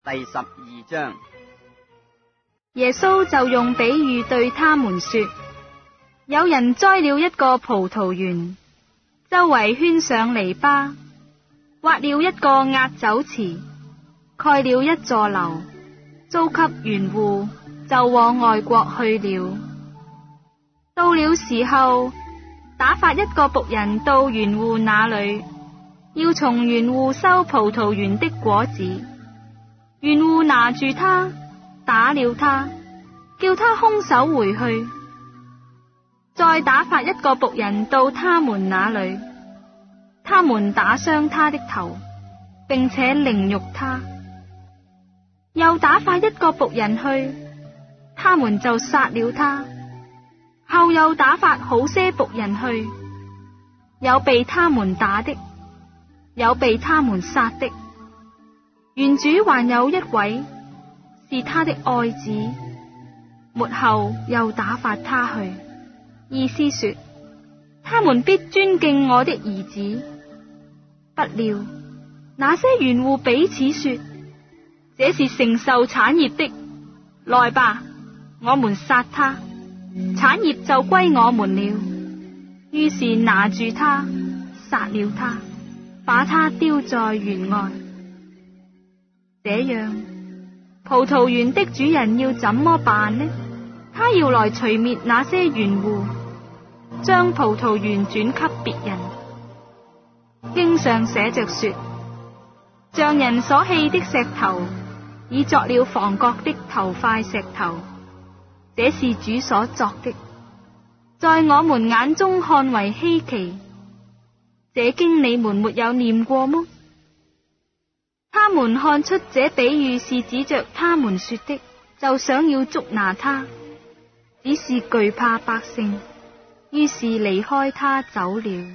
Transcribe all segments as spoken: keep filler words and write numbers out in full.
第十二章。 耶穌就用比喻對他們說，有人栽了一個葡萄園，周圍圈上籬笆，挖了一個壓酒池，蓋了一座樓，租給園戶，就往外國去了。到了時候，打發一個僕人到園戶那裏，要從園戶收葡萄園的果子。園戶拿住他，打了他，叫他空手回去。再打發一個僕人到他們那裏，他們打傷他的頭，並且凌辱他。又打發一個僕人去，他們就殺了他。後又打發好些僕人去，有被他們打的，有被他們殺的。園主還有一位是他的愛子，末後又打發他去，意思說他們必尊敬我的兒子。不料那些園戶彼此說，這是承受產業的，來吧，我們殺他，產業就歸我們了。於是拿住他，殺了他，把他丟在園外。這樣，葡萄園的主人要怎麼辦呢？他要來除滅那些園戶，將葡萄園轉給別人。經上寫着說，匠人所棄的石頭，已作了房角的頭塊石頭，這是主所作的，在我們眼中看為稀奇。這經你們沒有念過麼？他們看出這比喻是指着他們說的，就想要捉拿他，只是懼怕百姓，於是離開他走了。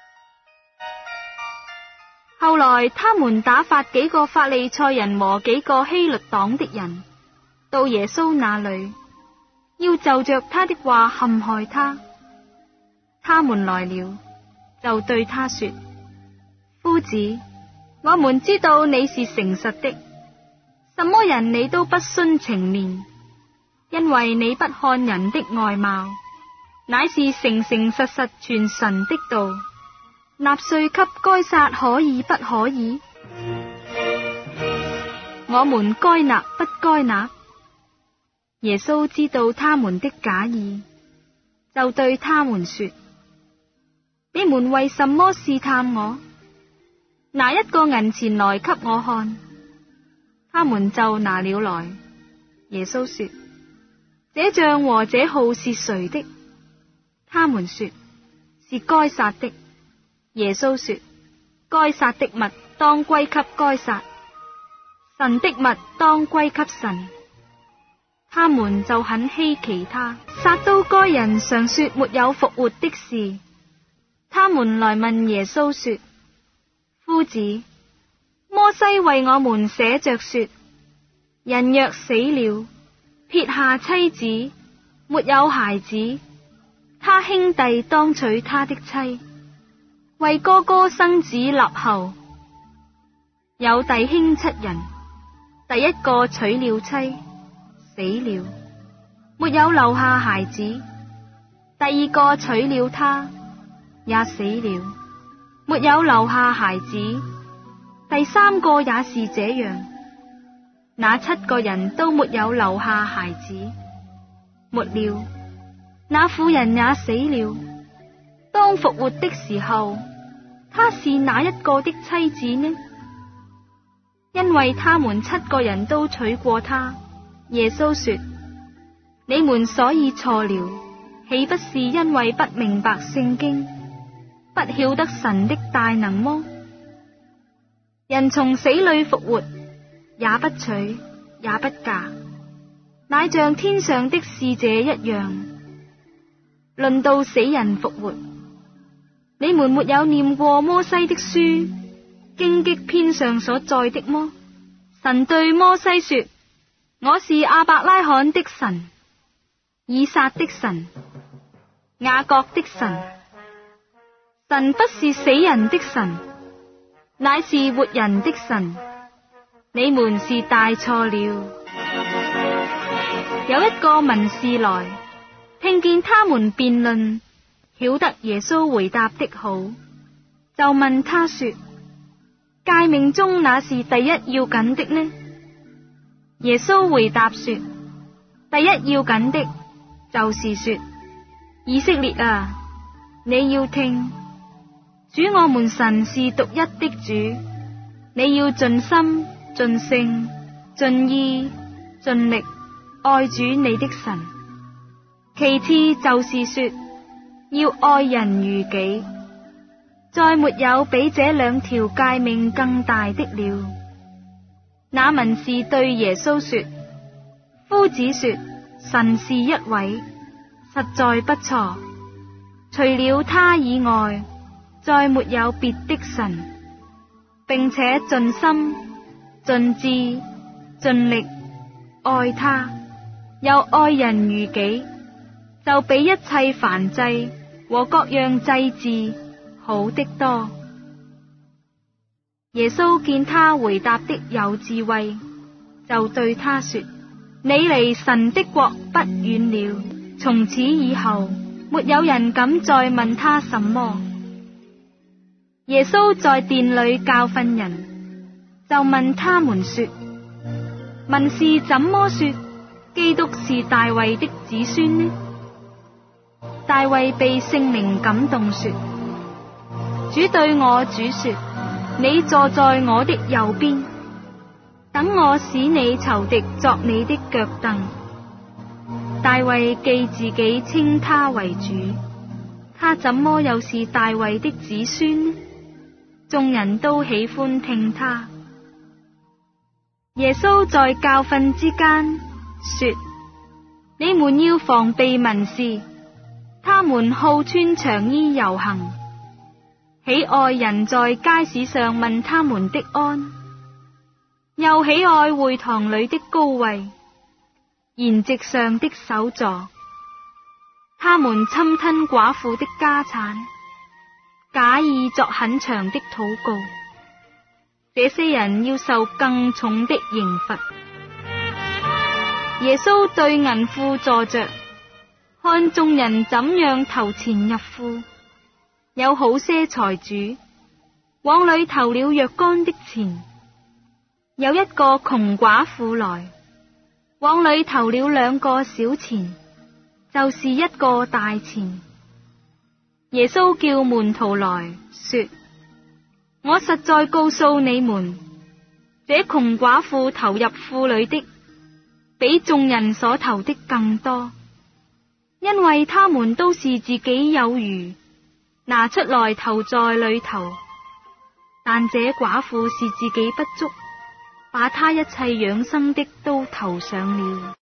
後來他們打發幾個法利賽人和幾個希律黨的人到耶穌那裏，要就着他的話陷害他。他們來了，就對他說，夫子，我們知道你是誠實的，什麼人你都不徇情面，因為你不看人的外貌，乃是誠誠實實傳神的道。納稅給該撒可以不可以？我們該納不該納？耶穌知道他們的假意，就對他們說，你們為什麼試探我？拿一個銀錢來給我看。他們就拿了來。耶穌說，這像和這號是誰的？他們說，是該撒的。耶穌說，該撒的物當歸給該撒，神的物當歸給神。他們就很稀奇他，撒都該人常說沒有復活的事。他們來問耶穌說，夫子，摩西為我們寫着說，人若死了，撇下妻子，沒有孩子，他兄弟當娶他的妻，為哥哥生子立後。有弟兄七人，第一個娶了妻，死了，沒有留下孩子，第二個娶了她，也死了，沒有留下孩子，第三個也是這樣。那七個人都沒有留下孩子。末了，那婦人也死了。當復活的時候，她是哪一個的妻子呢？因為他們七個人都娶過她。耶穌說，你們所以錯了，豈不是因為不明白聖經，不曉得神的大能麼？人從死裏復活，也不娶，也不嫁，乃像天上的使者一樣。論到死人復活，你們沒有念過摩西的書荊棘篇上所載的麼？神對摩西說，我是亞伯拉罕的神，以撒的神，雅各的神。神不是死人的神，乃是活人的神。 你們是大錯了。有一個文士來，聽見他們辯論，曉得耶穌回答的好，就問他說：誡命中那是第一要緊的呢？耶穌回答說：第一要緊的，就是說，以色列啊，你要聽，主我們神是獨一的主，你要盡心、盡性、盡意、盡力愛主你的神。其次就是說，要愛人如己。再沒有比這兩條誡命更大的了。那文士對耶穌說：夫子說神是一位，實在不錯，除了他以外，再沒有別的神，並且盡心、盡智、盡力愛他，又愛人如己，就比一切燔祭和各樣祭祀好的多。耶穌見他回答的有智慧，就對他說：你離神的國不遠了。從此以後，沒有人敢再問他什麼。耶穌在殿裏教訓人，就問他們說：文士怎麼說基督是大衛的子孫呢？大衛被聖靈感動說：主對我主說，你坐在我的右邊，等我使你仇敵作你的腳凳。大衛既自己稱他為主，他怎麼又是大衛的子孫呢？眾人都喜歡聽他。耶穌在教訓之間說：你們要防備文士，他們好穿長衣遊行，喜愛人在街市上問他們的安，又喜愛會堂裏的高位、筵席上的首座。他們侵吞寡婦的家產，假意作很長的禱告。這些人要受更重的刑罰。耶穌對銀庫坐着，看眾人怎樣投錢入庫。有好些財主往裏投了若干的錢，有一個窮寡婦來，往裏投了兩個小錢，就是一個大錢。耶穌叫門徒來說：我實在告訴你們，這窮寡婦投入庫裏的，比眾人所投的更多，因為他們都是自己有餘，拿出來投在裏頭，但這寡婦是自己不足，把她一切養生的都投上了。